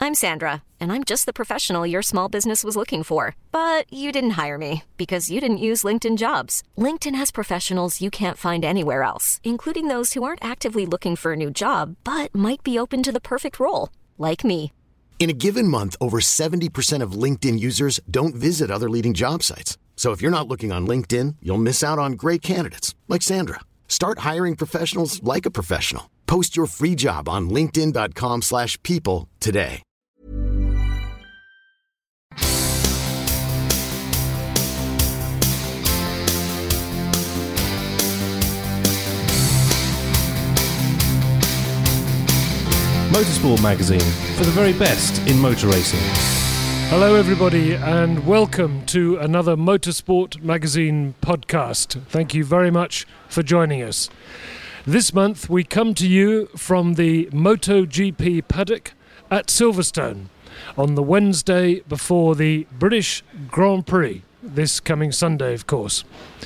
I'm Sandra, and I'm just the professional your small business was looking for. But you didn't hire me because you didn't use LinkedIn Jobs. LinkedIn has professionals you can't find anywhere else, including those who aren't actively looking for a new job, but might be open to the perfect role, like me. In a given month, over 70% of LinkedIn users don't visit other leading job sites. So if you're not looking on LinkedIn, you'll miss out on great candidates like Sandra. Start hiring professionals like a professional. Post your free job on linkedin.com/people today. Motorsport magazine for the very best in motor racing. Hello everybody and welcome to another Motorsport magazine podcast. Thank you very much for joining us. This month we come to you from the MotoGP paddock at Silverstone on the Wednesday before the British Grand Prix, this coming Sunday of course.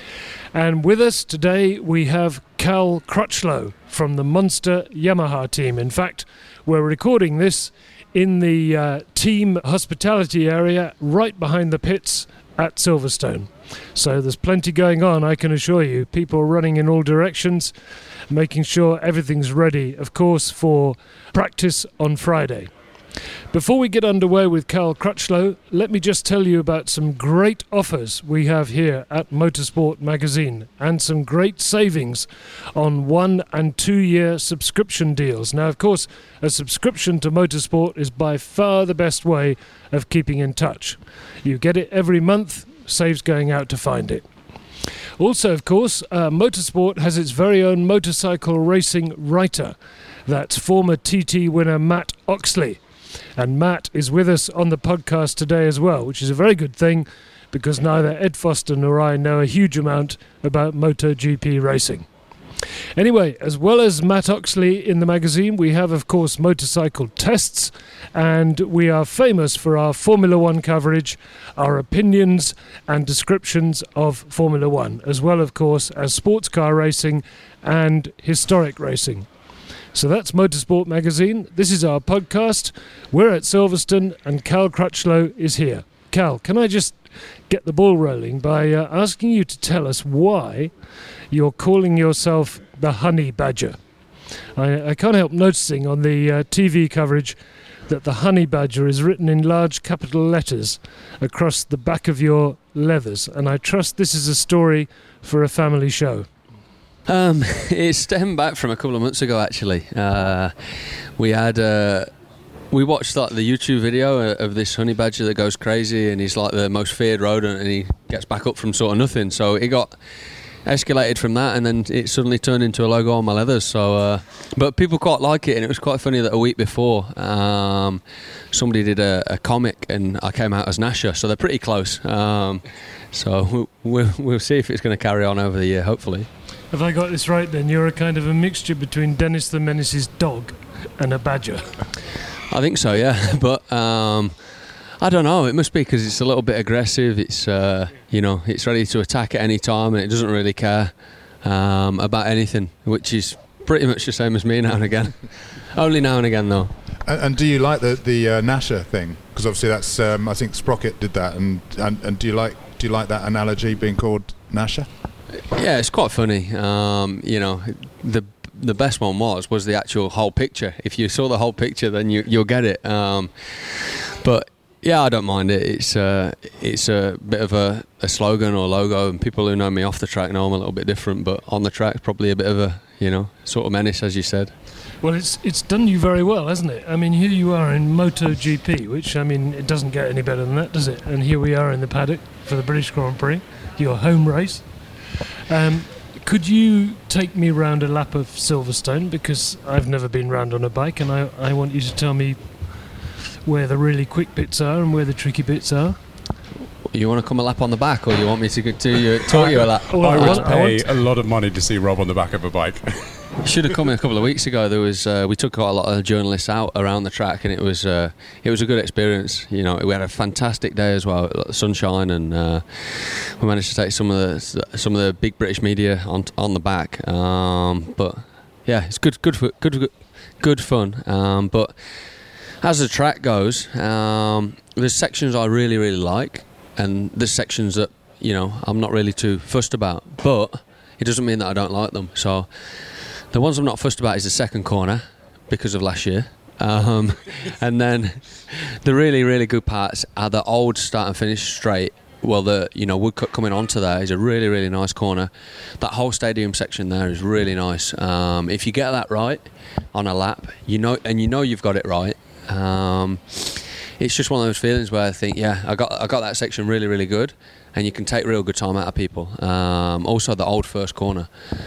And with us today we have Cal Crutchlow from the Monster Yamaha team. In fact, we're recording this in the team hospitality area right behind the pits at Silverstone. So there's plenty going on, I can assure you. People running in all directions, making sure everything's ready, of course, for practice on Friday. Before we get underway with Cal Crutchlow, let me just tell you about some great offers we have here at Motorsport magazine and some great savings on 1 and 2 year subscription deals. Now, of course, a subscription to Motorsport is by far the best way of keeping in touch. You get it every month, saves going out to find it. Also, of course, Motorsport has its very own motorcycle racing writer. That's former TT winner Matt Oxley. And Matt is with us on the podcast today as well, which is a very good thing because neither Ed Foster nor I know a huge amount about MotoGP racing. Anyway, as well as Matt Oxley in the magazine, we have, of course, motorcycle tests, and we are famous for our Formula One coverage, our opinions and descriptions of Formula One, as well, of course, as sports car racing and historic racing. So that's Motorsport magazine. This is our podcast. We're at Silverstone and Cal Crutchlow is here. Cal, can I just get the ball rolling by asking you to tell us why you're calling yourself the Honey Badger? I can't help noticing on the TV coverage that the Honey Badger is written in large capital letters across the back of your leathers, and I trust this is a story for a family show. It stemmed back from a couple of months ago actually. We watched like the YouTube video of this honey badger that goes crazy and he's like the most feared rodent and he gets back up from sort of nothing, so it got escalated from that and then it suddenly turned into a logo on my leathers. So but people quite like it, and it was quite funny that a week before somebody did a comic and I came out as Nasher, so they're pretty close. So we'll see if it's going to carry on over the year, hopefully. Have I got this right then? You're a kind of a mixture between Dennis the Menace's dog and a badger. I think so, yeah. But I don't know. It must be because it's a little bit aggressive. It's it's ready to attack at any time, and it doesn't really care about anything, which is pretty much the same as me now and again. Only now and again, though. And do you like the Nasher thing? Because obviously that's I think Sprocket did that. And do you like that analogy, being called Nasher? Yeah, it's quite funny. The best one was the actual whole picture. If you saw the whole picture, then you'll get it. But yeah, I don't mind it. It's a bit of a slogan or logo, and people who know me off the track know I'm a little bit different. But on the track, probably a bit of a sort of menace, as you said. Well, it's done you very well, hasn't it? I mean, here you are in MotoGP, which, I mean, it doesn't get any better than that, does it? And here we are in the paddock for the British Grand Prix, your home race. Could you take me round a lap of Silverstone, because I've never been round on a bike, and I want you to tell me where the really quick bits are and where the tricky bits are. You want to come a lap on the back, or you want me to taught you a lap? Well, I would pay a lot of money to see Rob on the back of a bike. Should have come in a couple of weeks ago. There was we took quite a lot of journalists out around the track, and it was a good experience. We had a fantastic day as well, sunshine, and we managed to take some of the big British media on the back. But yeah, it's good fun. But As the track goes, there's sections I really, really like, and there's sections that, you know, I'm not really too fussed about, but it doesn't mean that I don't like them. So the ones I'm not fussed about is the second corner, because of last year. And then the really, really good parts are the old start and finish straight. Well, the, you know, Woodcut coming onto there is a really, really nice corner. That whole stadium section there is really nice. If you get that right on a lap, you know you've got it right. It's just one of those feelings where I think, yeah, I got that section really, really good, and you can take real good time out of people. Also, the old first corner.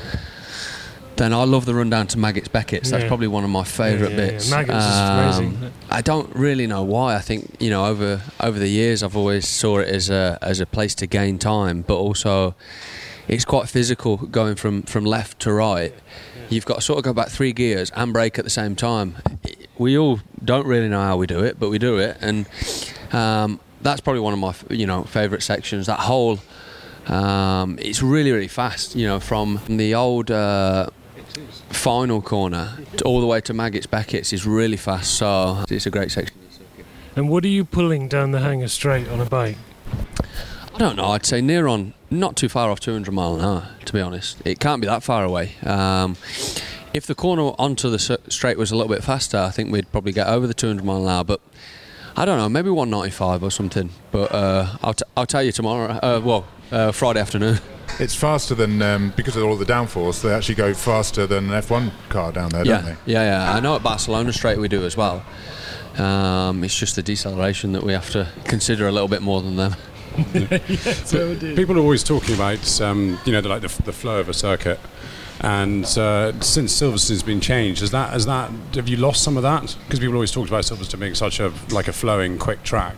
Then I love the run down to Maggots Beckett's. That's probably one of my favourite bits. Yeah. Maggots is amazing. I don't really know why. I think, you know, over the years I've always saw it as a place to gain time, but also it's quite physical going from left to right. You've got to sort of go back 3 gears and brake at the same time. We all don't really know how we do it, but we do it, and that's probably one of my favourite sections. That whole it's really, really fast. You know, from the old final corner all the way to Maggots Beckett's is really fast. So it's a great section. And what are you pulling down the Hanger Straight on a bike? I don't know. I'd say near on, not too far off 200 mile an hour, to be honest. It can't be that far away. If the corner onto the straight was a little bit faster, I think we'd probably get over the 200 mile an hour. But I don't know, maybe 195 or something. But I'll tell you tomorrow. Friday afternoon. It's faster than, because of all the downforce, they actually go faster than an F1 car down there, don't they? Yeah. I know at Barcelona Straight we do as well. It's just the deceleration that we have to consider a little bit more than them. People are always talking about, the flow of a circuit. And since Silverstone's been changed, have you lost some of that? Because people always talked about Silverstone being such a flowing, quick track.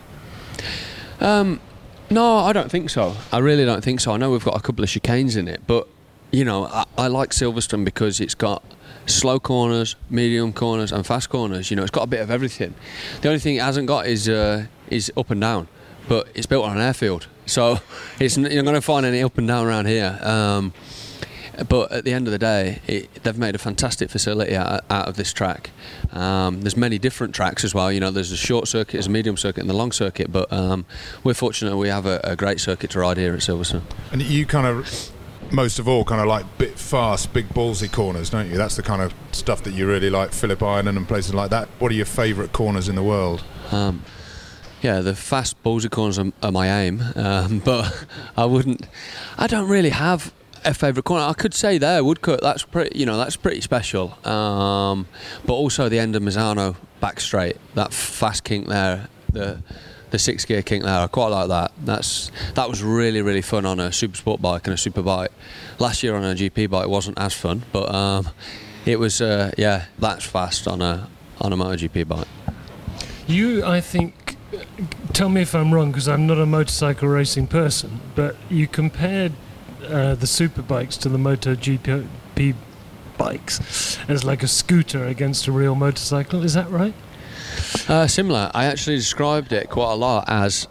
No, I don't think so. I really don't think so. I know we've got a couple of chicanes in it, but, you know, I like Silverstone because it's got slow corners, medium corners and fast corners. You know, it's got a bit of everything. The only thing it hasn't got is up and down, but it's built on an airfield. So you're not going to find any up and down around here. But at the end of the day, they've made a fantastic facility out of this track. There's many different tracks as well. You know, there's a short circuit, there's a medium circuit and the long circuit. But we're fortunate we have a great circuit to ride here at Silverstone. And you kind of, most of all, kind of like bit fast, big ballsy corners, don't you? That's the kind of stuff that you really like, Phillip Island and places like that. What are your favourite corners in the world? Yeah, the fast ballsy corners are my aim. But I don't really have a favourite corner. I could say there, Woodcut, that's pretty special. But also the end of Misano back straight, that fast kink there, the 6-gear kink there, I quite like that. That was really, really fun on a super sport bike and a super bike. Last year on a GP bike it wasn't as fun, but it was that's fast on a MotoGP bike. You, I think, tell me if I'm wrong because I'm not a motorcycle racing person, but you compared the super bikes to the MotoGP bikes as like a scooter against a real motorcycle. Is that right? Similar. I actually described it quite a lot as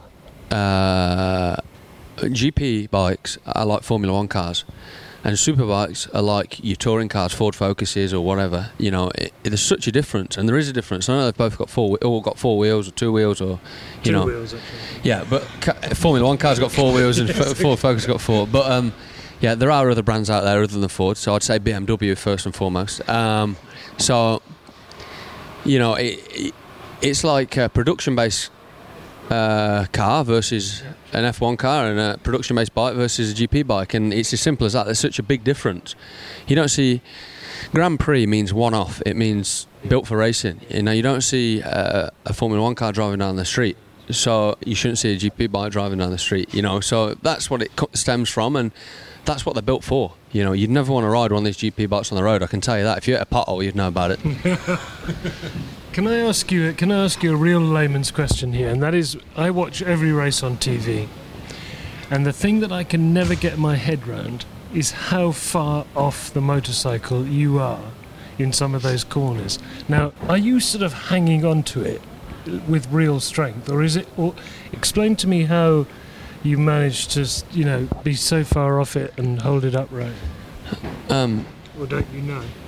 GP bikes are like Formula 1 cars, and super bikes are like your touring cars, Ford Focuses or whatever. You know, there's such a difference, and there is a difference. I know they've both got four wheels or 2 wheels, or Two wheels, actually. Yeah, but Formula 1 cars got 4 wheels and Ford Focus got 4. But yeah, there are other brands out there other than Ford, so I'd say BMW first and foremost. So, you know, it's like a production-based car versus an F1 car, and a production-based bike versus a GP bike, and it's as simple as that. There's such a big difference. You don't see Grand Prix means one-off. It means built for racing. You know, you don't see a Formula 1 car driving down the street, so you shouldn't see a GP bike driving down the street. You know, so that's what it stems from, and that's what they're built for. You know, you'd never want to ride one of these GP bikes on the road, I can tell you that. If you hit a pothole, you'd know about it. Can I ask you a real layman's question here? And that is, I watch every race on TV, and the thing that I can never get my head round is how far off the motorcycle you are in some of those corners. Now, are you sort of hanging on to it with real strength, or is it? Or explain to me how you managed to, you know, be so far off it and hold it upright. Or don't you know?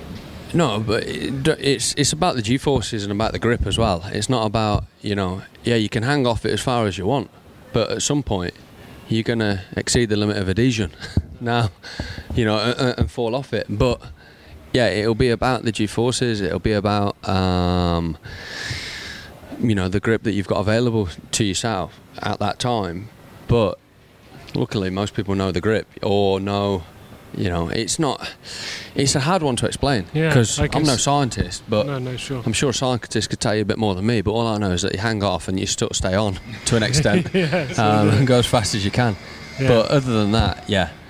No, but it's about the G-forces and about the grip as well. It's not about, you can hang off it as far as you want, but at some point you're going to exceed the limit of adhesion now, and fall off it. But yeah, it'll be about the G-forces. It'll be about the grip that you've got available to yourself at that time. But luckily most people know the grip, or know, it's a hard one to explain, because I'm no scientist, but sure. I'm sure scientists could tell you a bit more than me, but all I know is that you hang off and you still stay on to an extent, and go as fast as you can. But other than that,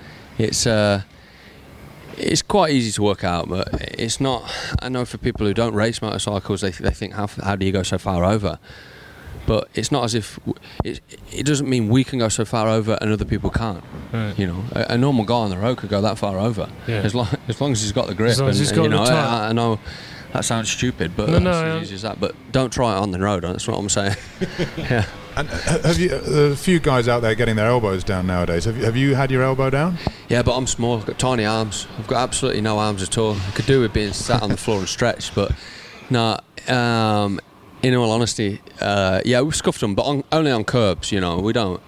it's quite easy to work out, but it's not. I know for people who don't race motorcycles, they think, how do you go so far over? But it's not as if it doesn't mean we can go so far over and other people can't. Right. A normal guy on the road could go that far over, as long as he's got the grip. I know that sounds stupid, but it's as easy as that. But don't try it on the road. That's what I'm saying. Yeah. And have you? A few guys out there getting their elbows down nowadays. Have you had your elbow down? Yeah, but I'm small. I've got tiny arms. I've got absolutely no arms at all. I could do with being sat on the floor and stretched, but no. In all honesty, we've scuffed them, but only on curbs. We don't.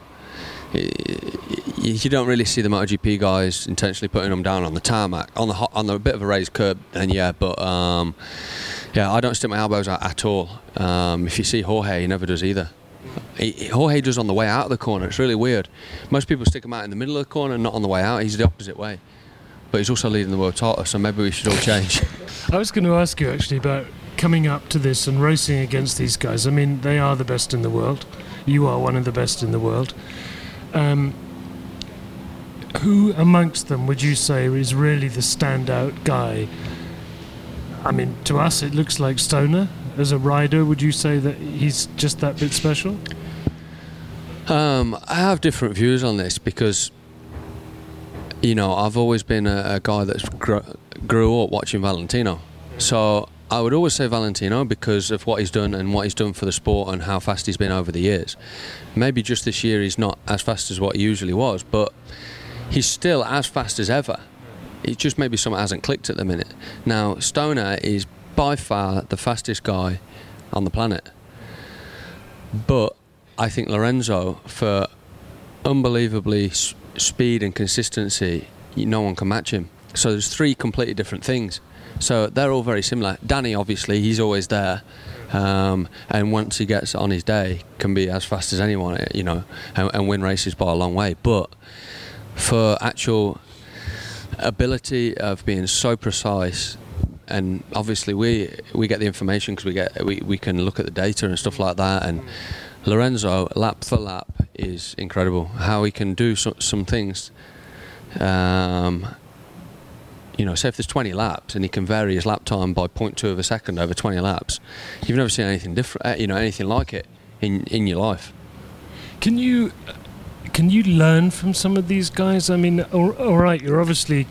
You don't really see the MotoGP guys intentionally putting them down on the tarmac, on the bit of a raised curb. And but I don't stick my elbows out at all. If you see Jorge, he never does either. Jorge does on the way out of the corner. It's really weird. Most people stick them out in the middle of the corner, not on the way out. He's the opposite way. But he's also leading the world title, so maybe we should all change. I was going to ask you actually about coming up to this and racing against these guys. I mean, they are the best in the world. You are one of the best in the world. Who amongst them would you say is really the standout guy? I mean, to us it looks like Stoner. As a rider, would you say that he's just that bit special? I have different views on this because, I've always been a guy that's grew up watching Valentino. So I would always say Valentino because of what he's done and what he's done for the sport and how fast he's been over the years. Maybe just this year he's not as fast as what he usually was, but he's still as fast as ever. It's just maybe something hasn't clicked at the minute. Now, Stoner is by far the fastest guy on the planet. But I think Lorenzo, for unbelievably speed and consistency, no one can match him. So there's three completely different things. So they're all very similar. Danny, obviously, he's always there. And once he gets on his day, can be as fast as anyone, and win races by a long way. But for actual ability of being so precise, and obviously we get the information because we can look at the data and stuff like that, and Lorenzo, lap for lap, is incredible. How he can do some things, say if there's 20 laps and he can vary his lap time by 0.2 of a second over 20 laps, you've never seen anything different, anything like it in your life. Can you learn from some of these guys? I mean, all right, you're obviously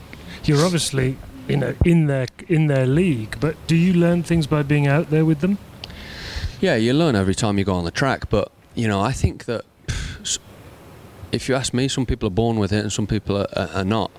in their league, but do you learn things by being out there with them? Yeah, you learn every time you go on the track, but I think that if you ask me, some people are born with it and some people are not.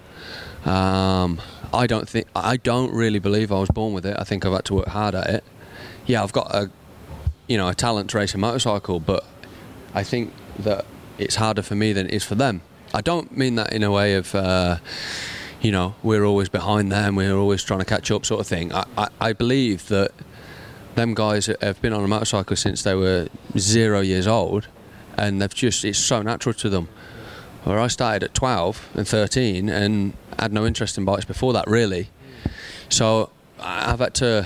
I don't really believe I was born with it. I think I've had to work hard at it. Yeah, I've got a talent to race a motorcycle, but I think that it's harder for me than it is for them. I don't mean that in a way of we're always behind them, we're always trying to catch up sort of thing. I believe that them guys have been on a motorcycle since they were 0 years old, and it's so natural to them. Where I started at 12 and 13 and had no interest in bikes before that, really. So I've had to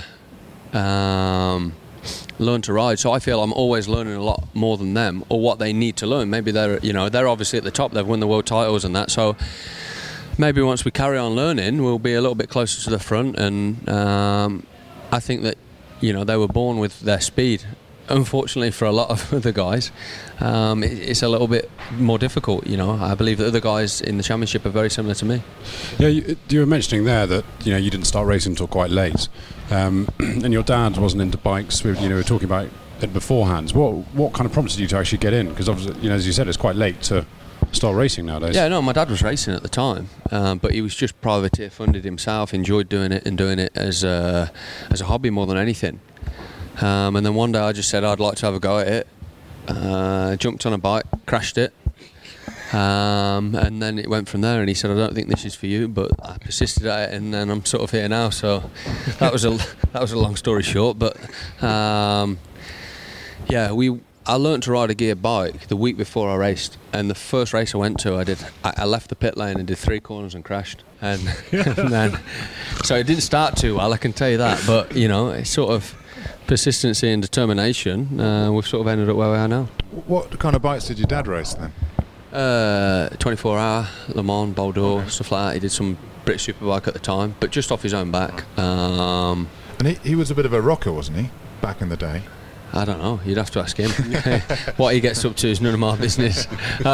learn to ride. So I feel I'm always learning a lot more than them, or what they need to learn. Maybe they're obviously at the top. They've won the world titles and that. So maybe once we carry on learning, we'll be a little bit closer to the front. And I think that they were born with their speed. Unfortunately for a lot of the guys, it's a little bit more difficult. I believe that other guys in the championship are very similar to me. Yeah, you were mentioning there that you didn't start racing until quite late, and your dad wasn't into bikes. We were talking about it beforehand. What kind of prompted you to actually get in? Because obviously, as you said, it's quite late to start racing nowadays. Yeah, no, my dad was racing at the time, but he was just privateer funded himself, enjoyed doing it as a hobby more than anything. And then one day I just said I'd like to have a go at it. Jumped on a bike, crashed it, and then it went from there. And he said, I don't think this is for you, but I persisted at it, and then I'm sort of here now. So that was a long story short. But I learned to ride a gear bike the week before I raced, and the first race I went to, I left the pit lane and did 3 corners and crashed, and then so it didn't start too well, I can tell you that. But it's sort of persistency and determination. We've sort of ended up where we are now. What kind of bikes did your dad race then? 24-hour, Le Mans, Bordeaux, stuff like that. He did some British Superbike at the time, but just off his own back. And he was a bit of a rocker, wasn't he, back in the day? I don't know, you'd have to ask him. What he gets up to is none of my business.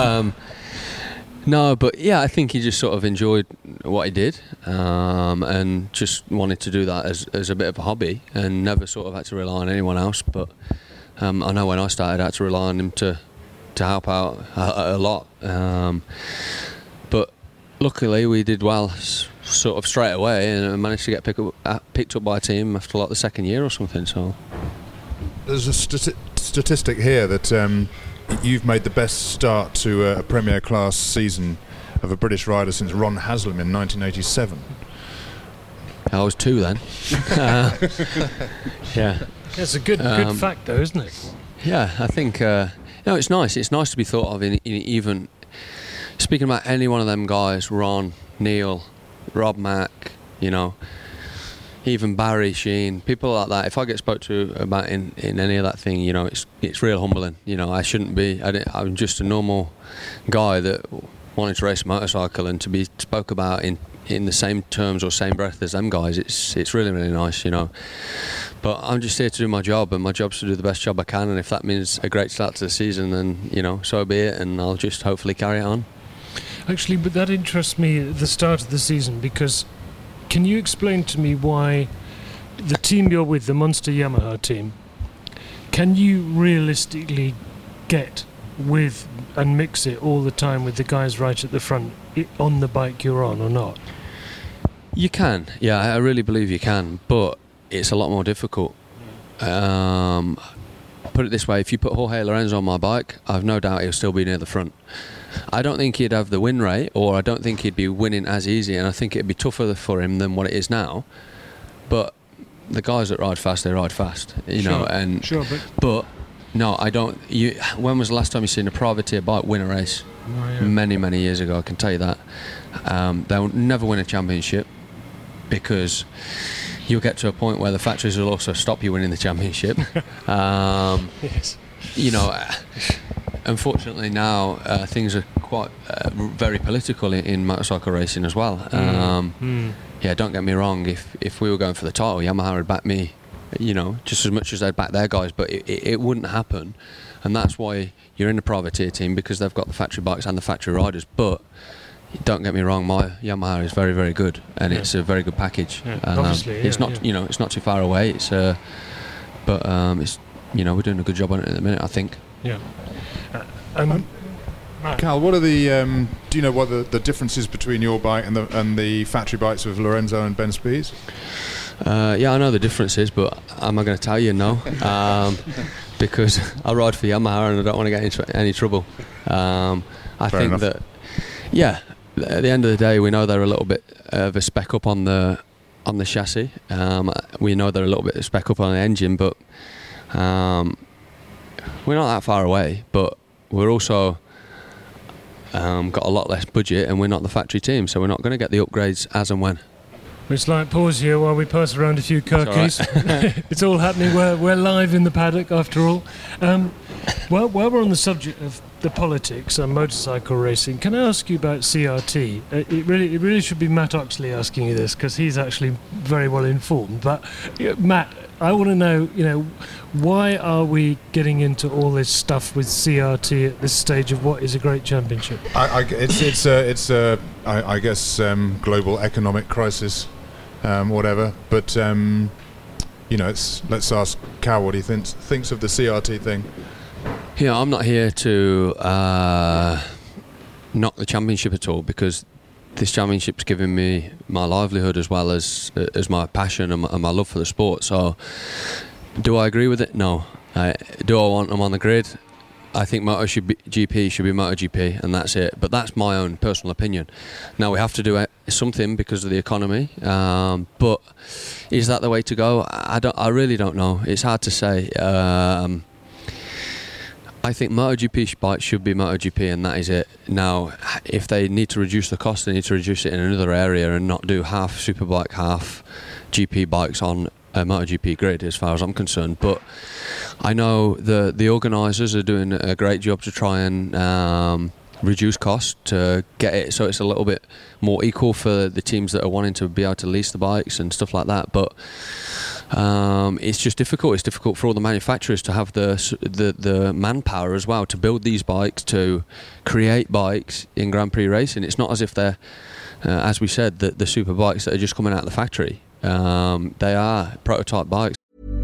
No, but yeah, I think he just sort of enjoyed what he did, and just wanted to do that as a bit of a hobby, and never sort of had to rely on anyone else. But I know when I started, I had to rely on him to help out a lot. But luckily we did well sort of straight away, and managed to get picked up by a team after like the second year or something. So there's a statistic here that you've made the best start to a Premier Class season of a British rider since Ron Haslam in 1987. I was 2 then. Yeah. It's a good fact, though, isn't it? Yeah, I think it's nice. It's nice to be thought of in even speaking about any one of them guys, Ron, Neil, Rob Mack, even Barry Sheen, people like that. If I get spoke to about in any of that thing, it's real humbling. I shouldn't be. I'm just a normal guy that wanted to race a motorcycle, and to be spoke about in the same terms or same breath as them guys, it's really, really nice. But I'm just here to do my job, and my job's to do the best job I can. And if that means a great start to the season, then so be it, and I'll just hopefully carry it on. Actually, but that interests me at the start of the season, because can you explain to me why the team you're with, the Monster Yamaha team, can you realistically get with and mix it all the time with the guys right at the front on the bike you're on, or not? You can, yeah, I really believe you can, but it's a lot more difficult. Put it this way, if you put Jorge Lorenzo on my bike, I've no doubt he'll still be near the front. I don't think he'd have the win rate, or I don't think he'd be winning as easy, and I think it'd be tougher for him than what it is now. But the guys that ride fast, they ride fast, but no, I don't. When was the last time you seen a privateer bike win a race? Oh, yeah. Many years ago, I can tell you that. They'll never win a championship, because you'll get to a point where the factories will also stop you winning the championship. Yes. Unfortunately now things are quite very political in motorcycle racing as well. Yeah, don't get me wrong, if we were going for the title, Yamaha would back me, just as much as they'd back their guys, but it wouldn't happen. And that's why you're in the privateer team, because they've got the factory bikes and the factory riders. But don't get me wrong, my Yamaha is very, very good, and it's a very good package. Yeah, and obviously, it's not it's not too far away. It's it's we're doing a good job on it at the minute, I think. Yeah. Cal, what are the do you know what the differences between your bike and the factory bikes with Lorenzo and Ben Spies? Yeah, I know the differences, but I'm not going to tell you no, because I ride for Yamaha and I don't want to get into any trouble. I think that, yeah, at the end of the day, we know they're a little bit of a spec up on the chassis. We know they're a little bit of a spec up on the engine, but we're not that far away. But we're also got a lot less budget, and we're not the factory team, so we're not going to get the upgrades as and when. It's like pause here while we pass around a few car keys. It's all happening. We're live in the paddock after all. While we're on the subject of the politics and motorcycle racing, can I ask you about CRT? It really should be Matt Oxley asking you this, because he's actually very well informed. But Matt, I want to know, why are we getting into all this stuff with CRT at this stage of what is a great championship? It's I guess global economic crisis, whatever. But let's ask Cal what he thinks of the CRT thing. Yeah, I'm not here to knock the championship at all, because this championship's given me my livelihood as well as my passion and my love for the sport. So, do I agree with it? No. Do I want them on the grid? I think MotoGP should be MotoGP, and that's it. But that's my own personal opinion. Now, we have to do something because of the economy, but is that the way to go? I really don't know. It's hard to say. I think MotoGP bikes should be MotoGP, and that is it. Now, if they need to reduce the cost, they need to reduce it in another area and not do half Superbike, half GP bikes on a MotoGP grid, as far as I'm concerned. But I know the organisers are doing a great job to try and reduce costs to get it so it's a little bit more equal for the teams that are wanting to be able to lease the bikes and stuff like that. But it's just difficult. It's difficult for all the manufacturers to have the manpower as well to build these bikes, to create bikes in Grand Prix racing. It's not as if they're, as we said, the super bikes that are just coming out of the factory. They are prototype bikes.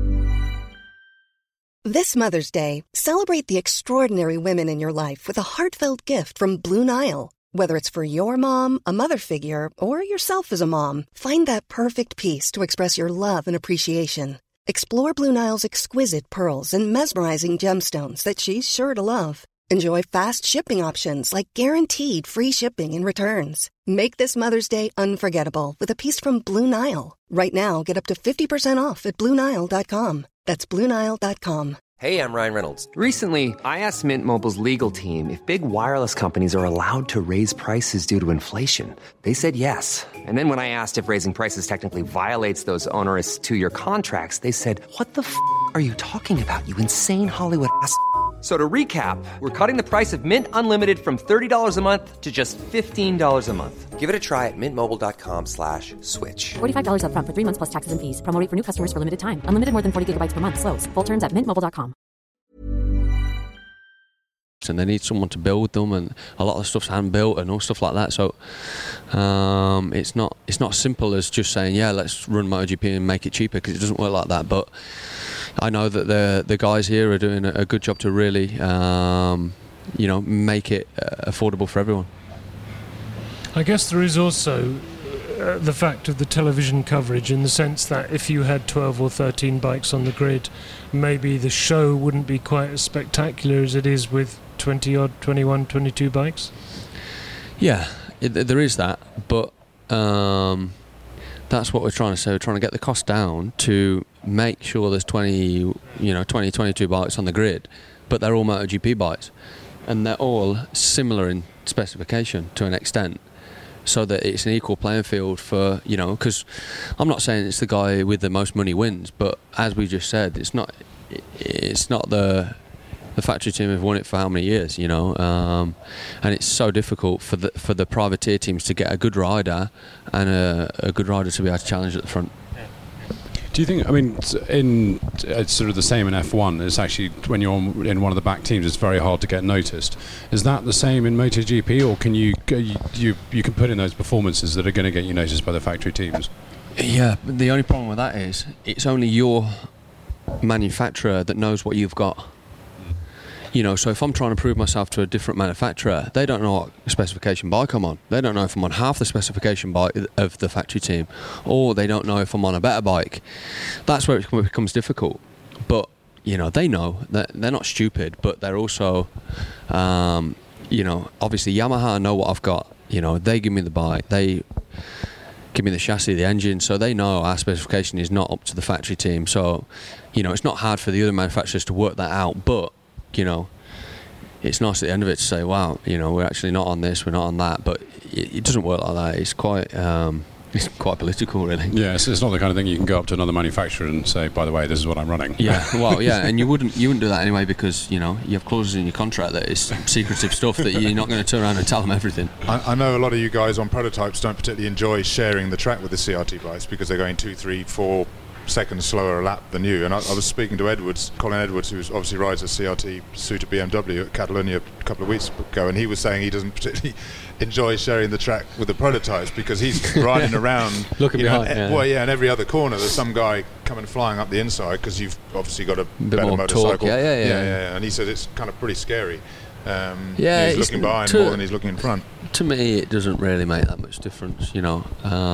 This Mother's Day, celebrate the extraordinary women in your life with a heartfelt gift from Blue Nile. Whether it's for your mom, a mother figure, or yourself as a mom, find that perfect piece to express your love and appreciation. Explore Blue Nile's exquisite pearls and mesmerizing gemstones that she's sure to love. Enjoy fast shipping options like guaranteed free shipping and returns. Make this Mother's Day unforgettable with a piece from Blue Nile. Right now, get up to 50% off at BlueNile.com. That's BlueNile.com. Hey, I'm Ryan Reynolds. Recently, I asked Mint Mobile's legal team if big wireless companies are allowed to raise prices due to inflation. They said yes. And then when I asked if raising prices technically violates those onerous 2-year contracts, they said, "What the f*** are you talking about, you insane Hollywood ass?" So to recap, we're cutting the price of Mint Unlimited from $30 a month to just $15 a month. Give it a try at mintmobile.com/switch. $45 up front for 3 months plus taxes and fees. Promo rate for new customers for limited time. Unlimited more than 40 gigabytes per month. Slows full terms at mintmobile.com. And they need someone to build them, and a lot of stuff's hand built and all stuff like that. So it's not as simple as just saying, yeah, let's run MotoGP and make it cheaper, because it doesn't work like that. But I know that the guys here are doing a good job to really make it affordable for everyone. I guess there is also the fact of the television coverage, in the sense that if you had 12 or 13 bikes on the grid, maybe the show wouldn't be quite as spectacular as it is with 20 odd, 21, 22 bikes. Yeah, there is that, but that's what we're trying to say. We're trying to get the cost down to make sure there's 20, 22 bikes on the grid, but they're all MotoGP bikes, and they're all similar in specification to an extent, so that it's an equal playing field for, because I'm not saying it's the guy with the most money wins, but as we just said, it's not the factory team have won it for how many years, and it's so difficult for the privateer teams to get a good rider and a good rider to be able to challenge at the front. Do you think, it's sort of the same in F1, it's actually, when you're in one of the back teams, it's very hard to get noticed. Is that the same in MotoGP, or can you can put in those performances that are going to get you noticed by the factory teams? Yeah, but the only problem with that is it's only your manufacturer that knows what you've got. So if I'm trying to prove myself to a different manufacturer, they don't know what specification bike I'm on. They don't know if I'm on half the specification bike of the factory team, or they don't know if I'm on a better bike. That's where it becomes difficult. But, they know that they're not stupid, but they're also, obviously Yamaha know what I've got. They give me the bike, they give me the chassis, the engine, so they know our specification is not up to the factory team. So, it's not hard for the other manufacturers to work that out, but it's nice at the end of it to say, wow, we're actually not on this, we're not on that, but it doesn't work like that. It's quite political, really. Yeah, it's not the kind of thing you can go up to another manufacturer and say, by the way, this is what I'm running. Yeah, well, yeah, and you wouldn't do that anyway, because you have clauses in your contract that is secretive stuff that you're not going to turn around and tell them everything. I know a lot of you guys on prototypes don't particularly enjoy sharing the track with the CRT bikes, because they're going 2, 3, 4, seconds slower a lap than you. And I was speaking to Colin Edwards, who obviously rides a CRT Suter BMW at Catalonia a couple of weeks ago, and he was saying he doesn't particularly enjoy sharing the track with the prototypes because he's riding around looking behind. And every other corner there's some guy coming flying up the inside because you've obviously got a better motorcycle. Torque. Yeah. And he said it's kind of pretty scary. He's looking behind more than he's looking in front. To me, it doesn't really make that much difference, you know.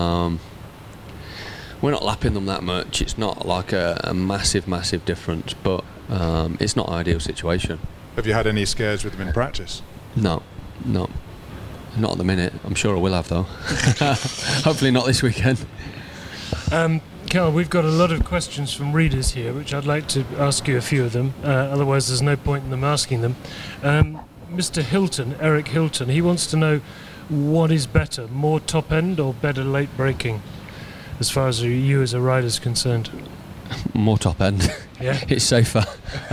We're not lapping them that much. It's not like a massive difference, but it's not an ideal situation. Have you had any scares with them in practice? No, not at the minute. I'm sure I will have, though. Hopefully not this weekend. Carl, we've got a lot of questions from readers here, which I'd like to ask you a few of them. Otherwise, there's no point in them asking them. Mr. Hilton, Eric Hilton, he wants to know what is better, more top end or better late braking, as far as you as a rider is concerned? More top end. Yeah. It's safer.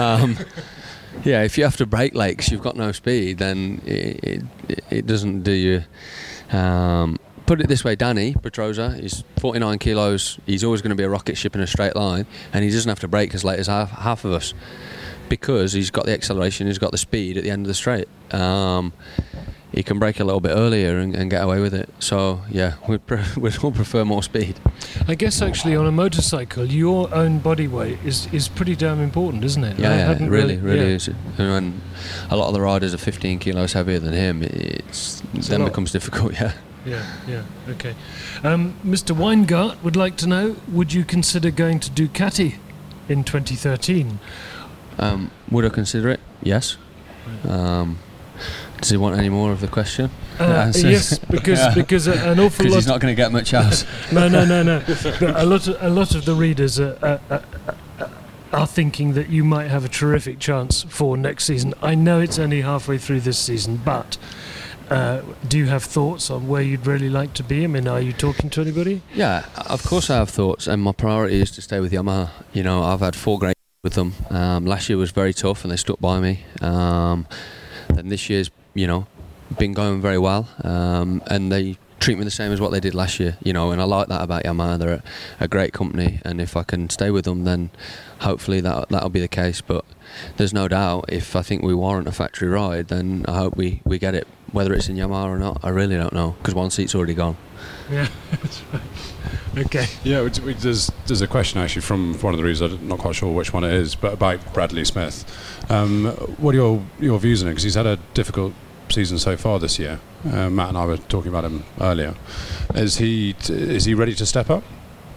If you have to brake late because you've got no speed, then it doesn't do you. Put it this way, Danny Petroza, he's 49 kilos, he's always going to be a rocket ship in a straight line, and he doesn't have to brake as late as half of us because he's got the acceleration, he's got the speed at the end of the straight. He can brake a little bit earlier and get away with it. So, yeah, we'd all prefer more speed. I guess, actually, on a motorcycle, your own body weight is pretty damn important, isn't it? Yeah, it really is. And a lot of the riders are 15 kilos heavier than him. It becomes difficult, yeah. Yeah, okay. Mr. Weingart would like to know, would you consider going to Ducati in 2013? Would I consider it? Yes. Does he want any more of the question? Yes, because an awful lot. He's not going to get much else. No. A lot of the readers are thinking that you might have a terrific chance for next season. I know it's only halfway through this season, but do you have thoughts on where you'd really like to be? I mean, are you talking to anybody? Yeah, of course I have thoughts, and my priority is to stay with Yamaha. You know, I've had 4 great with them. Last year was very tough, and they stuck by me. And this year's, been going very well, and they treat me the same as what they did last year, and I like that about Yamaha. They're a great company, and if I can stay with them, then hopefully that'll be the case. But there's no doubt, if I think we warrant a factory ride, then I hope we get it, whether it's in Yamaha or not. I really don't know, because one seat's already gone. Yeah, that's right. Okay. Yeah, there's a question actually from one of the readers, I'm not quite sure which one it is, but about Bradley Smith. What are your views on it? Because he's had a difficult season so far this year. Matt and I were talking about him earlier. Is he ready to step up?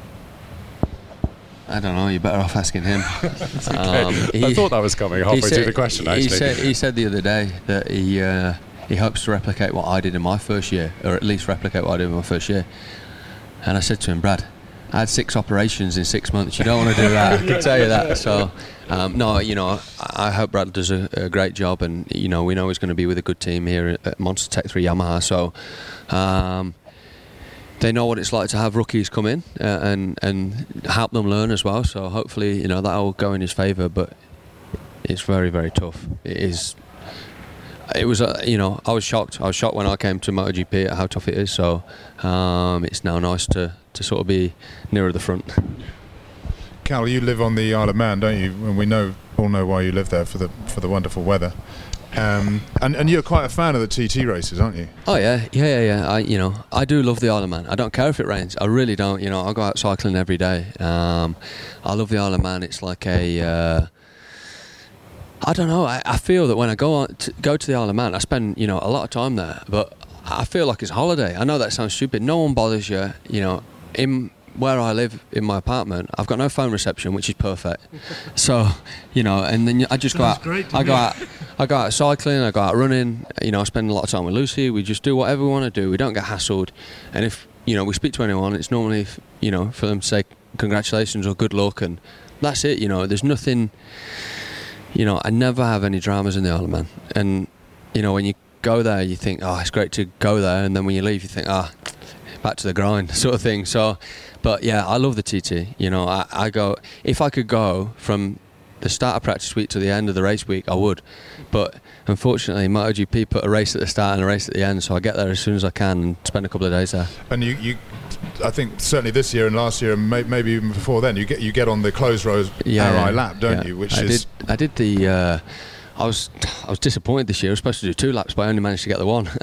I don't know, you're better off asking him. I thought that was coming halfway through the question, actually. He said the other day that he hopes to replicate what I did in my first year, or at least replicate what I did in my first year. And I said to him, Brad, I had 6 operations in 6 months. You don't want to do that. I can tell you that. So, I hope Brad does a great job, and we know he's going to be with a good team here at Monster Tech 3 Yamaha. So, they know what it's like to have rookies come in and help them learn as well. So hopefully, that'll go in his favour. But it's very, very tough. It is. It was, I was shocked. I was shocked when I came to MotoGP at how tough it is. So it's now nice to sort of be nearer the front. Cal, you live on the Isle of Man, don't you? And we all know why you live there, for the wonderful weather. And you're quite a fan of the TT races, aren't you? Oh yeah. I do love the Isle of Man. I don't care if it rains. I really don't. I go out cycling every day. I love the Isle of Man. It's like a I don't know. I feel that when I go to the Isle of Man, I spend a lot of time there, but I feel like it's a holiday. I know that sounds stupid. No one bothers you. In where I live in my apartment, I've got no phone reception, which is perfect. So and then I just go out. I go out cycling. I go out running. I spend a lot of time with Lucy. We just do whatever we want to do. We don't get hassled. And if we speak to anyone, it's normally for them to say congratulations or good luck, and that's it. There's nothing. I never have any dramas in the Isle of Man. And, when you go there, you think, oh, it's great to go there. And then when you leave, you think, back to the grind sort of thing. So, but yeah, I love the TT. I go, if I could go from the start of practice week to the end of the race week, I would. But unfortunately, MotoGP put a race at the start and a race at the end, so I get there as soon as I can and spend a couple of days there. And I think certainly this year and last year and maybe even before then, you get on the closed road RI lap, don't you? I did the. I was disappointed this year. I was supposed to do 2 laps, but I only managed to get the 1.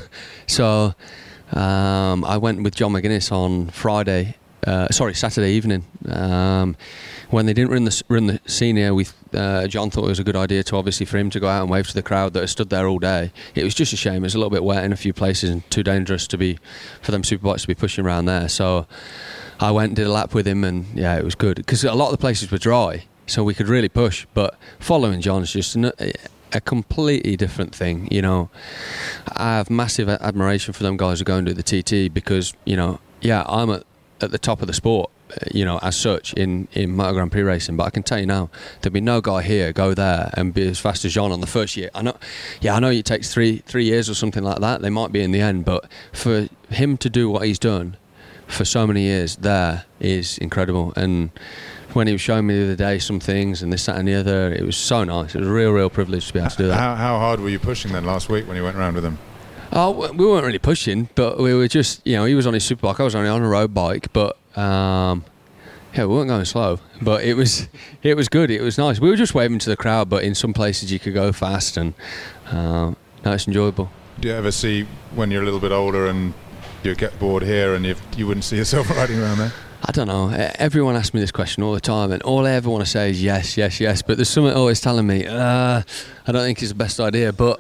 I went with John McGuinness on Saturday evening. When they didn't run the senior, John thought it was a good idea to obviously for him to go out and wave to the crowd that had stood there all day. It was just a shame. It was a little bit wet in a few places and too dangerous for them superbikes to be pushing around there. So I went and did a lap with him, and yeah, it was good because a lot of the places were dry, so we could really push. But following John's just a completely different thing. You know, I have massive admiration for them guys who go and do the TT because, you know, I'm at the top of the sport, you know, as such in Moto Grand Prix racing, but I can tell you now, there'll be no guy here go there and be as fast as John on the first year. I know it takes three years or something like that. They might be in the end, but for him to do what he's done for so many years there is incredible. And when he was showing me the other day some things and this, that and the other, it was so nice. It was a real privilege to be able to do that. How hard were you pushing then last week when you went around with him? Oh, we weren't really pushing, but we were just, you know, he was on his superbike, I was only on a road bike, but we weren't going slow, but it was good, it was nice. We were just waving to the crowd, but in some places you could go fast, and no, it's enjoyable. Do you ever see when you're a little bit older and you get bored here and you wouldn't see yourself riding around there? I don't know. Everyone asks me this question all the time, and all I ever want to say is yes. But there's something always telling me, I don't think it's the best idea. But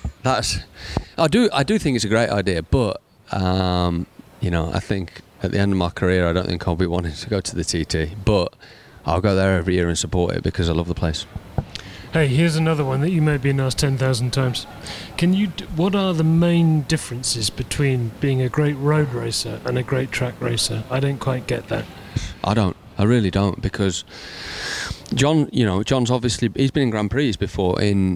I do think it's a great idea. But you know, I think at the end of my career, I don't think I'll be wanting to go to the TT. But I'll go there every year and support it because I love the place. Hey, here's another one that you may have been asked 10,000 times. What are the main differences between being a great road racer and a great track racer? I don't quite get that. I really don't, because John's obviously, he's been in Grand Prix before,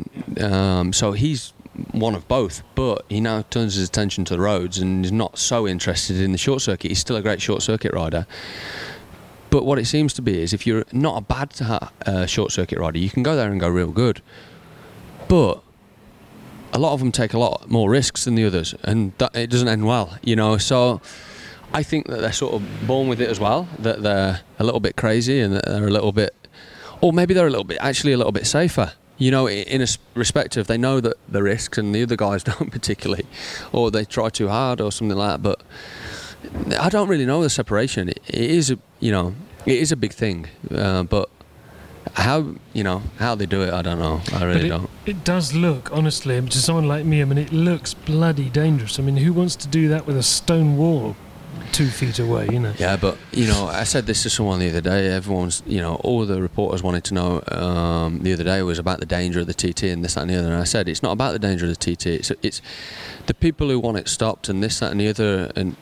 so he's one of both, but he now turns his attention to the roads and is not so interested in the short circuit. He's still a great short circuit rider. But what it seems to be is if you're not a bad short circuit rider, you can go there and go real good. But a lot of them take a lot more risks than the others, and it doesn't end well, you know. So I think that they're sort of born with it as well, that they're a little bit crazy and that they're a little bit, or maybe they're a little bit safer. You know, in a respect of they know that the risks and the other guys don't particularly, or they try too hard or something like that. But I don't really know the separation. It is a big thing, but how they do it, I don't know. I really don't. It does look, honestly, to someone like me, I mean, it looks bloody dangerous. I mean, who wants to do that with a stone wall 2 feet away, you know? Yeah, but, you know, I said this to someone the other day. Everyone's, you know, all the reporters wanted to know the other day was about the danger of the TT and this, that and the other. And I said, it's not about the danger of the TT. It's the people who want it stopped and this, that and the other. And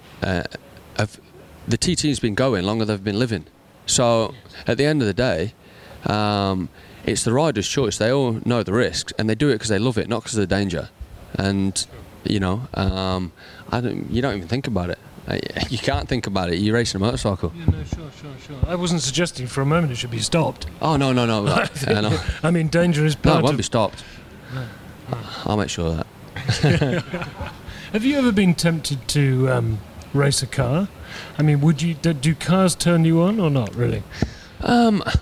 the TT's been going longer than they've been living. So at the end of the day, it's the rider's choice. They all know the risks and they do it because they love it, not because of the danger. And, you know, you don't even think about it. You can't think about it. You're racing a motorcycle. Yeah, no, sure. I wasn't suggesting for a moment it should be stopped. Oh, no. I mean, danger is part of... No, it won't be stopped. No. I'll make sure of that. Have you ever been tempted to race a car? I mean, do cars turn you on or not, really? I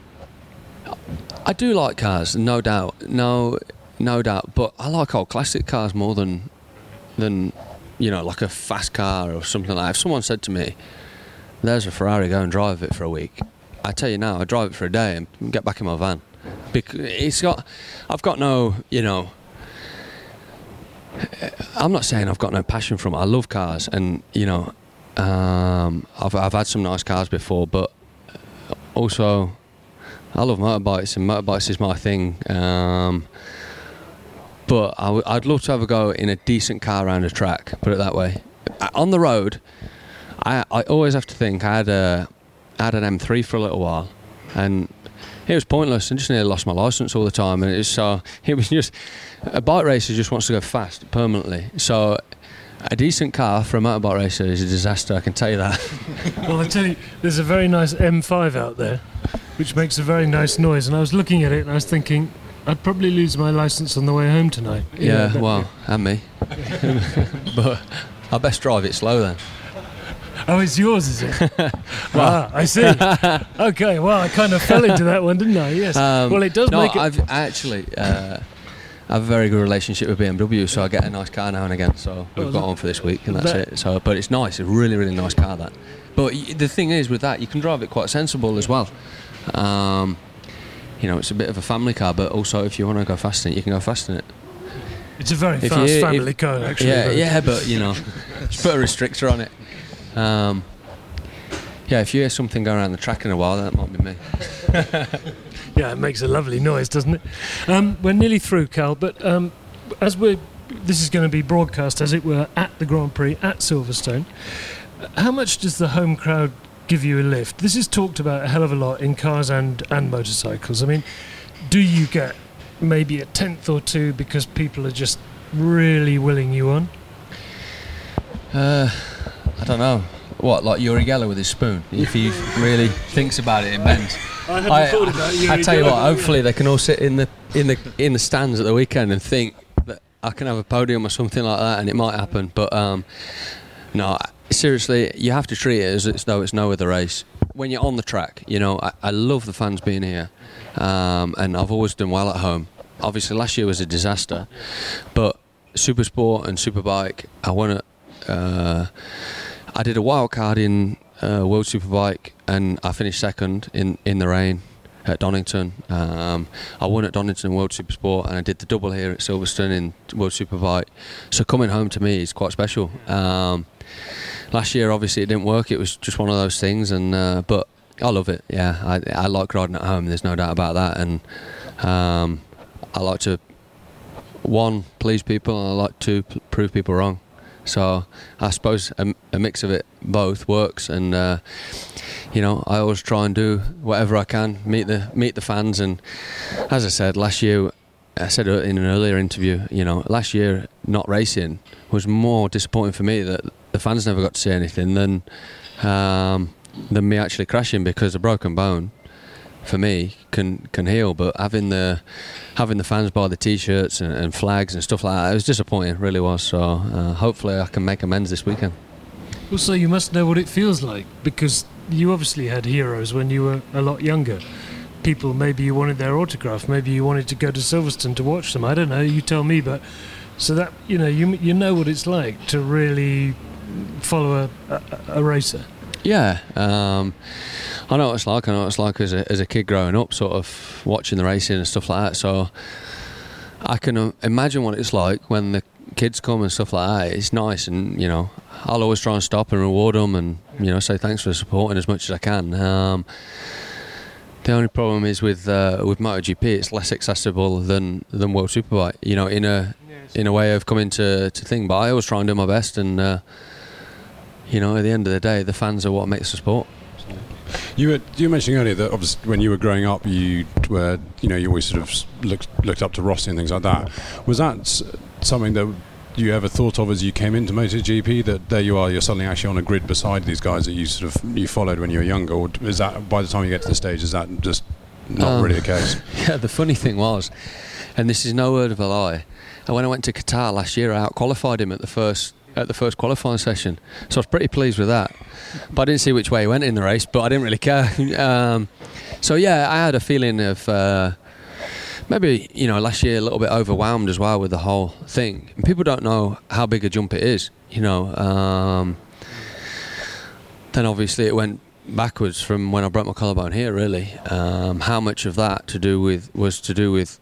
do like cars, no doubt. No doubt. But I like old classic cars more than you know, like a fast car or something like that. If someone said to me, there's a Ferrari, go and drive it for a week, I tell you now, I'd drive it for a day and get back in my van. Because I've got no, you know, I'm not saying I've got no passion for them. I love cars, and, you know, I've had some nice cars before, but also I love motorbikes, and motorbikes is my thing. But I'd love to have a go in a decent car around a track, put it that way. On the road, I always have to think. I had an M3 for a little while, and it was pointless. I just nearly lost my licence all the time, and it was just a bike racer just wants to go fast permanently. So a decent car for a motorbike racer is a disaster, I can tell you that. Well, I tell you, there's a very nice M5 out there. which makes a very nice noise. And I was looking at it and I was thinking, I'd probably lose my licence on the way home tonight. Yeah, well, and me. But I best drive it slow then. Oh, it's yours, is it? I see. Okay, well, I kind of fell into that one, didn't I? Yes. Well, it does make it... I've actually... I have a very good relationship with BMW, so I get a nice car now and again. So we've got on for this week, and that's it. So, but it's nice. It's a really, really nice car, that. But the thing is, with that, you can drive it quite sensible as well. It's a bit of a family car, but also if you want to go fast in it, you can go fast in it. It's a very fast family car, actually. Yeah, but just put a restrictor on it. If you hear something going around the track in a while, that might be me. Yeah, it makes a lovely noise, doesn't it? We're nearly through, Cal, but this is going to be broadcast, as it were, at the Grand Prix at Silverstone. How much does the home crowd give you a lift? This is talked about a hell of a lot in cars and motorcycles. I mean, do you get maybe a tenth or two because people are just really willing you on? I don't know. What, like Uri Geller with his spoon? If he really thinks about it, it bends. I hadn't thought about Uri I tell you Geller. what. Hopefully, they can all sit in the stands at the weekend and think that I can have a podium or something like that, and it might happen. But no, seriously, you have to treat it as though it's no other race. When you're on the track, I love the fans being here, and I've always done well at home. Obviously, last year was a disaster, but Supersport and Superbike, I won it. I did a wild card in World Superbike, and I finished second in the rain at Donington. I won at Donington World Supersport, and I did the double here at Silverstone in World Superbike. So coming home to me is quite special. Last year, obviously, it didn't work. It was just one of those things, but I love it. Yeah, I like riding at home. There's no doubt about that, and I like to, one, please people, and I like to prove people wrong. So I suppose a mix of it both works, and I always try and do whatever I can, meet the fans. And as I said last year, I said in an earlier interview, last year not racing was more disappointing for me that the fans never got to see anything than me actually crashing, because a broken bone for me can heal, but having the fans buy the t-shirts and flags and stuff like that, it was disappointing, it really was. So hopefully I can make amends this weekend. Also, you must know what it feels like, because you obviously had heroes when you were a lot younger. People, maybe you wanted their autograph, maybe you wanted to go to Silverstone to watch them, I don't know, you tell me. But so that you know what it's like to really follow a racer. Yeah, I know what it's like. I know what it's like as a kid growing up, sort of watching the racing and stuff like that. So I can imagine what it's like when the kids come and stuff like that. It's nice, and I'll always try and stop and reward them, and say thanks for supporting as much as I can. The only problem is with MotoGP, it's less accessible than World Superbike. In a way of coming to thing. But I always try and do my best, and at the end of the day, the fans are what makes the sport. You were mentioning earlier that obviously when you were growing up, you were you always sort of looked up to Rossi and things like that. Was that something that you ever thought of as you came into MotoGP, that there you are, you're suddenly actually on a grid beside these guys that you followed when you were younger, or is that by the time you get to the stage, is that just not really the case? Yeah, the funny thing was, and this is no word of a lie, and when I went to Qatar last year, I out-qualified him at the first qualifying session, so I was pretty pleased with that. But I didn't see which way he went in the race, but I didn't really care. So yeah, I had a feeling of maybe last year a little bit overwhelmed as well with the whole thing. And people don't know how big a jump it is, Then obviously it went backwards from when I broke my collarbone here, really. How much of that was to do with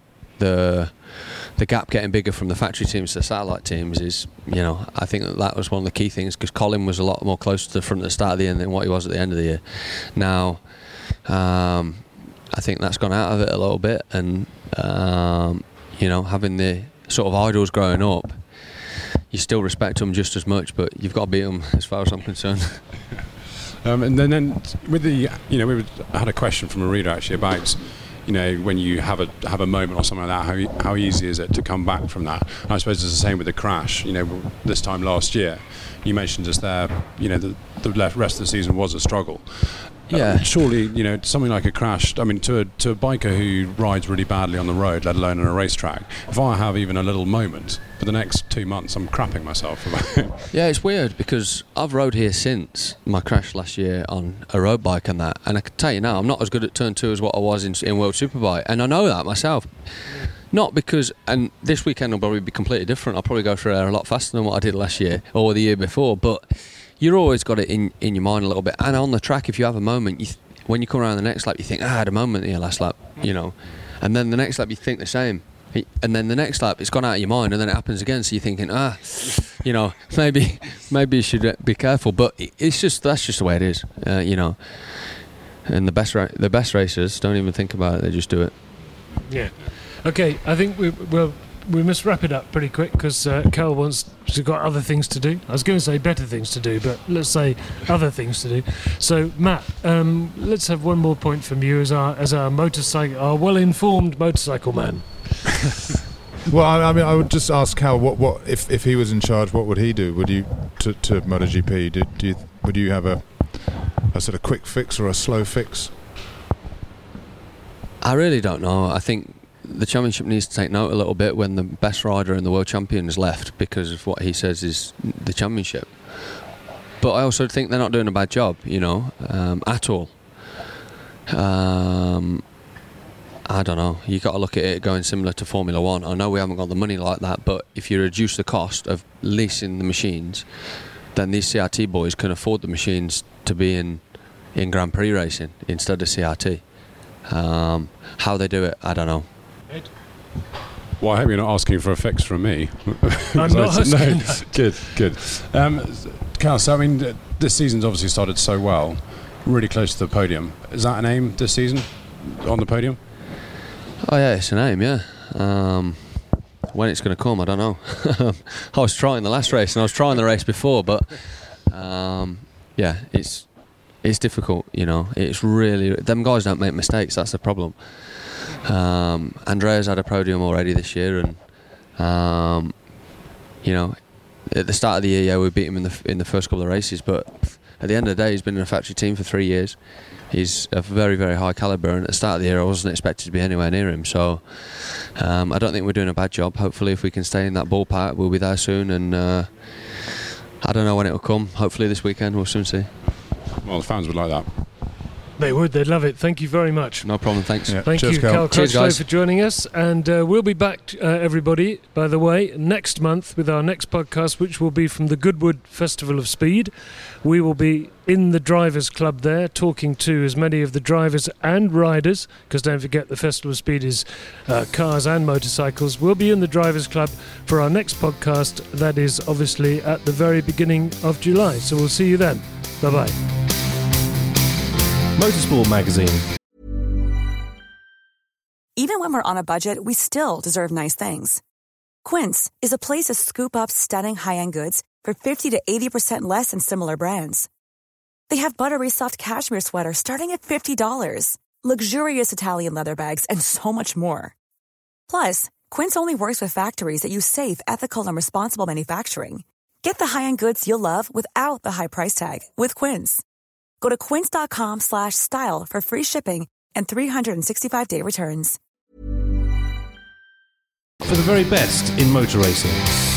the gap getting bigger from the factory teams to the satellite teams is, I think that was one of the key things, because Colin was a lot more close to the front at the start of the end than what he was at the end of the year. Now, I think that's gone out of it a little bit, and having the sort of idols growing up, you still respect them just as much, but you've got to beat them as far as I'm concerned. And then with the, I had a question from a reader actually about, when you have a moment or something like that, how easy is it to come back from that? And I suppose it's the same with the crash. This time last year, you mentioned just there, the rest of the season was a struggle. Yeah. Surely, something like a crash. I mean, to a biker who rides really badly on the road, let alone on a racetrack, if I have even a little moment, for the next 2 months, I'm crapping myself about it. Yeah, it's weird because I've rode here since my crash last year on a road bike and that, and I can tell you now, I'm not as good at turn 2 as what I was in World Superbike, and I know that myself. Not because, and this weekend will probably be completely different. I'll probably go through there a lot faster than what I did last year or the year before, but you're always got it in your mind a little bit. And on the track, if you have a moment, when you come around the next lap, you think, I had a moment here last lap, and then the next lap you think the same. And then the next lap, it's gone out of your mind, and then it happens again. So you're thinking, maybe you should be careful. But that's just the way it is, And the best racers don't even think about it; they just do it. Yeah. Okay, I think we must wrap it up pretty quick because Cal she's got other things to do. I was going to say better things to do, but let's say other things to do. So Matt, let's have one more point from you as our our well-informed motorcycle man. Well, I mean, I would just ask Cal, what if he was in charge, what would he do? Would you to MotoGP? Would you have a sort of quick fix or a slow fix? I really don't know. I think the championship needs to take note a little bit when the best rider and the world champion has left because of what he says is the championship. But I also think they're not doing a bad job, at all. I don't know. You got to look at it going similar to Formula One. I know we haven't got the money like that, but if you reduce the cost of leasing the machines, then these CRT boys can afford the machines to be in Grand Prix racing instead of CRT. How they do it, I don't know. Well, I hope you're not asking for a fix from me. I'm not asking. No, good. Cal, so I mean, this season's obviously started so well, really close to the podium. Is that an aim this season, on the podium? Oh yeah, it's an aim, yeah. When it's going to come, I don't know. I was trying the last race and I was trying the race before, but it's difficult, It's really, them guys don't make mistakes. That's the problem. Andrea's had a podium already this year, and at the start of the year, we beat him in the first couple of races, but at the end of the day, he's been in a factory team for 3 years. He's a very, very high calibre, and at the start of the year I wasn't expected to be anywhere near him, so I don't think we're doing a bad job. Hopefully if we can stay in that ballpark, we'll be there soon, and I don't know when it will come. Hopefully this weekend, we'll soon see. Well, the fans would like that. They would, they'd love it. Thank you very much. No problem, thanks. Yeah. Thank Cheers, you, Cal. Cal Cheers, Crutchlow, guys. for joining us. And we'll be back, everybody, by the way, next month with our next podcast, which will be from the Goodwood Festival of Speed. We will be in the Drivers' Club there, talking to as many of the drivers and riders, because don't forget the Festival of Speed is cars and motorcycles. We'll be in the Drivers' Club for our next podcast. That is obviously at the very beginning of July. So we'll see you then. Bye-bye. Motorsport Magazine. Even when we're on a budget, we still deserve nice things. Quince is a place to scoop up stunning high-end goods for 50 to 80% less than similar brands. They have buttery soft cashmere sweaters starting at $50, luxurious Italian leather bags, and so much more. Plus, Quince only works with factories that use safe, ethical, and responsible manufacturing. Get the high-end goods you'll love without the high price tag with Quince. Go to quince.com/style for free shipping and 365-day returns. For the very best in motor racing.